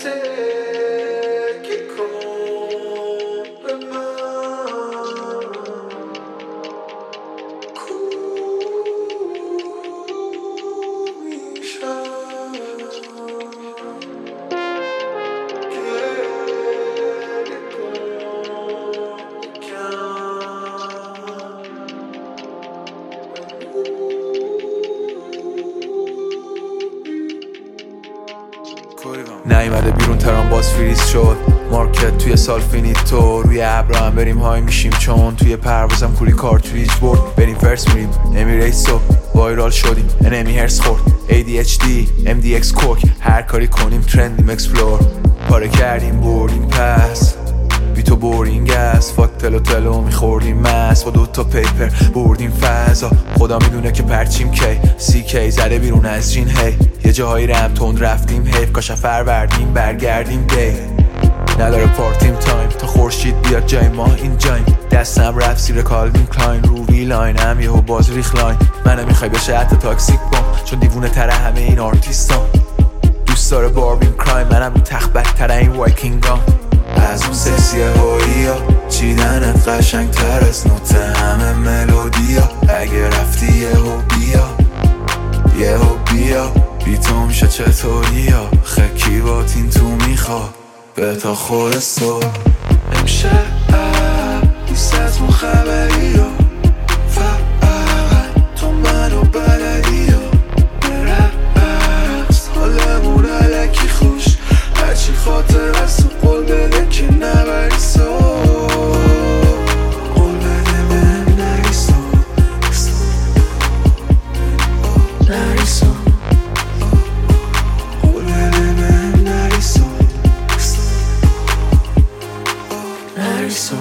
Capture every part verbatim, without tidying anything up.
نیومده بیرون ترام باز فریز شد مارکت توی سال فینیتو روی ابرا هم بریم های میشیم چون توی پروازم کولی کارتریج برد بریم فرس میریم امیریتسو وایرال شدیم انمی هرس خورد ای دی اچ دی ام دی اکس کوک هر کاری کنیم ترندیم اکسپلور پاره کردیم بردیم پس بی تو بورینگ است فاک تلو تلو میخوردیم مست با دوتا پیپر بردیم فضا خدا میدونه که پرچیم کی سی کی زده بیرون از جین هی یه جاهایی رم تند رفتیم حیف کاشا فروردیم برگردیم دی نداره پارتیم تایم تا خورشید بیاد جای ما این جایم دستم رفت سیر کالوین کلاین رو وی لاینم یهو باز ریخ لاین منو میخوای بشه حتی تاکسیک بام چون دیوونه تره همه این آرتیستان دوست داره باربین کرایم منم رو تخت بدتره این وایکینگام از اون سکسی هوییا چیدنت قشنگ تر از نوت همه ملودیا اگه رفتی یهو بیا یهو بیا بی تو میشه چطوریا خکی باتین تو میخوا به تا خود صبح امشب نیست از اون خبری ها فقط تو منو بلدی ها برقص حالمون علکی خوش هرچی خاطر از تو قول بده که نبری سو قول بده من نری سو نری سو قول بده من نری سو نری سو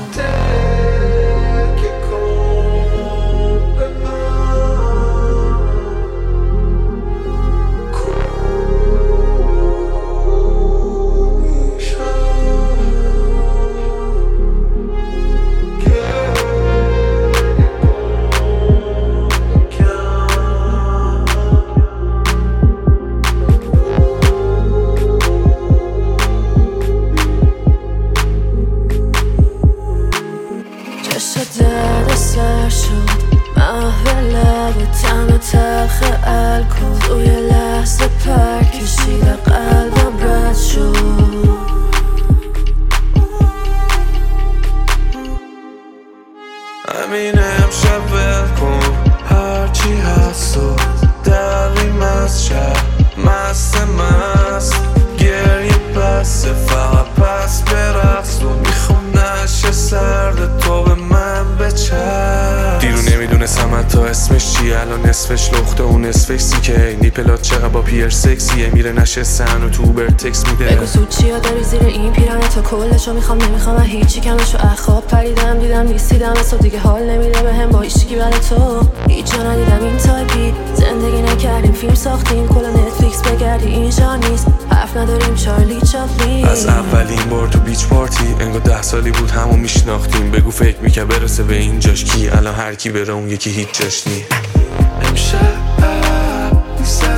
درد سر شد محو لب تم تلخ الکل توی لحظه پر کشیده قلبم رد شد همینه امشب ول کن هرچی هست و دویم از شب مست مست گریه بسته فقط پس برقص و میخوام نشه سرد تو به من بچر دیرو نمیدونستم حتی اسمش چیه الان نصفش لخته و نصفش سیکه نیپلات چقدر با پیر سکسیه میره نشه سن و تو اوبر تکس میده بگو سود چیا داری زیر این پیرانه تا کلشو میخوام نمیخوام من هیچی کمشو اخواب پریدم دیدم نیستیدم اصلا دیگه حال نمیده به هم با ایشکی برای تو هیچ جا ندیدم این تایپی زندگی نکردیم فیلم ساختیم کلا نتفلیکس بگردی اینجا نیست حرف نداریم چارلی چاپلین از اولین بار تو بیچ پارتی انگار ده سالی بود همو میشناختیم بگو فکر میکرد برسه به اینجاش کی الان هر کی بره اون یکی هیچ جاش نی امشب